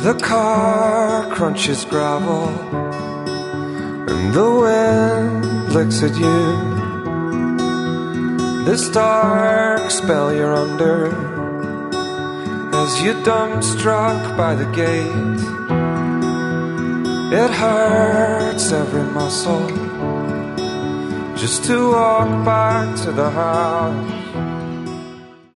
The car crunches gravel and the wind licks at you. This dark spell you're under as you dumbstruck by the gate. It hurts every muscle just to walk back to the house.